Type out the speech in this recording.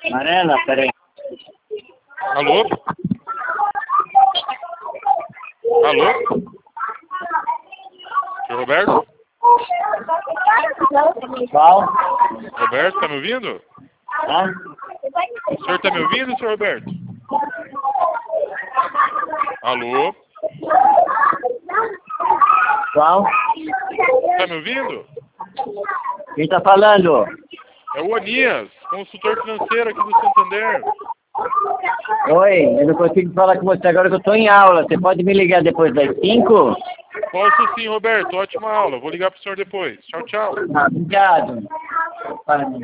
Marela, peraí. Alô? Alô? Seu Roberto? Qual? Roberto, tá me ouvindo? Hã? O senhor tá me ouvindo, senhor Roberto? Alô? Qual? Tá me ouvindo? Quem tá falando? É o Onias, consultor financeiro aqui do Santander. Oi, eu não consigo falar com você agora que eu tô em aula. Você pode me ligar depois das 5? Posso sim, Roberto. Ótima aula. Vou ligar pro senhor depois. Tchau, tchau. Ah, obrigado.